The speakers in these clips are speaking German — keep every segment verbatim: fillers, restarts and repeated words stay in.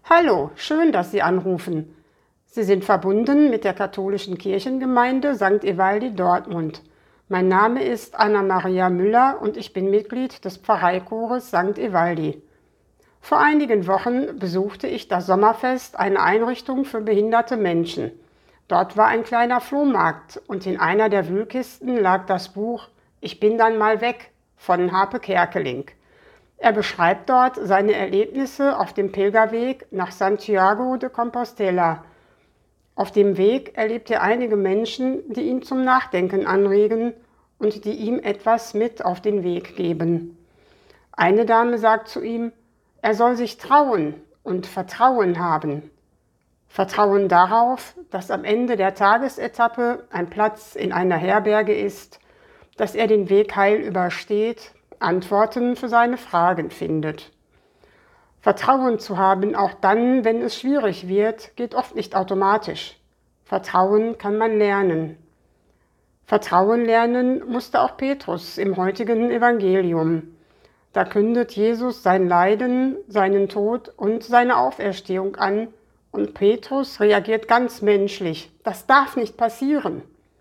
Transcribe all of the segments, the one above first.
Hallo, schön, dass Sie anrufen. Sie sind verbunden mit der katholischen Kirchengemeinde Sankt Evaldi Dortmund. Mein Name ist Anna-Maria Müller und ich bin Mitglied des Pfarreichores Sankt Evaldi. Vor einigen Wochen besuchte ich das Sommerfest, eine Einrichtung für behinderte Menschen. Dort war ein kleiner Flohmarkt und in einer der Wühlkisten lag das Buch »Ich bin dann mal weg« von Harpe Kerkeling. Er beschreibt dort seine Erlebnisse auf dem Pilgerweg nach Santiago de Compostela. Auf dem Weg erlebt er einige Menschen, die ihn zum Nachdenken anregen und die ihm etwas mit auf den Weg geben. Eine Dame sagt zu ihm, er soll sich trauen und Vertrauen haben. Vertrauen darauf, dass am Ende der Tagesetappe ein Platz in einer Herberge ist, dass er den Weg heil übersteht, Antworten für seine Fragen findet. Vertrauen zu haben, auch dann, wenn es schwierig wird, geht oft nicht automatisch. Vertrauen kann man lernen. Vertrauen lernen musste auch Petrus im heutigen Evangelium. Da kündet Jesus sein Leiden, seinen Tod und seine Auferstehung an und Petrus reagiert ganz menschlich. Das darf nicht passieren.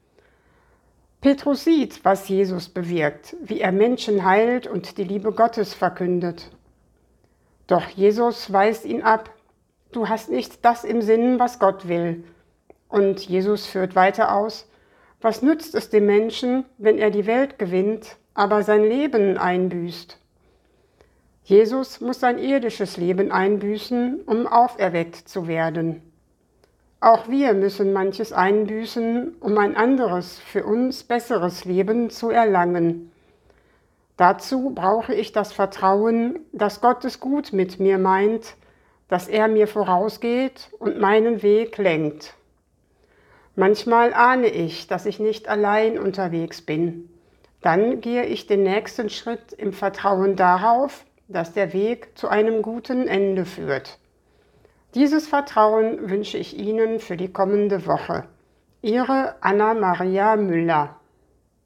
Petrus sieht, was Jesus bewirkt, wie er Menschen heilt und die Liebe Gottes verkündet. Doch Jesus weist ihn ab. Du hast nicht das im Sinn, was Gott will. Und Jesus führt weiter aus. Was nützt es dem Menschen, wenn er die Welt gewinnt, aber sein Leben einbüßt? Jesus muss sein irdisches Leben einbüßen, um auferweckt zu werden. Auch wir müssen manches einbüßen, um ein anderes, für uns besseres Leben zu erlangen. Dazu brauche ich das Vertrauen, dass Gott es gut mit mir meint, dass er mir vorausgeht und meinen Weg lenkt. Manchmal ahne ich, dass ich nicht allein unterwegs bin. Dann gehe ich den nächsten Schritt im Vertrauen darauf, dass der Weg zu einem guten Ende führt. Dieses Vertrauen wünsche ich Ihnen für die kommende Woche. Ihre Anna-Maria Müller.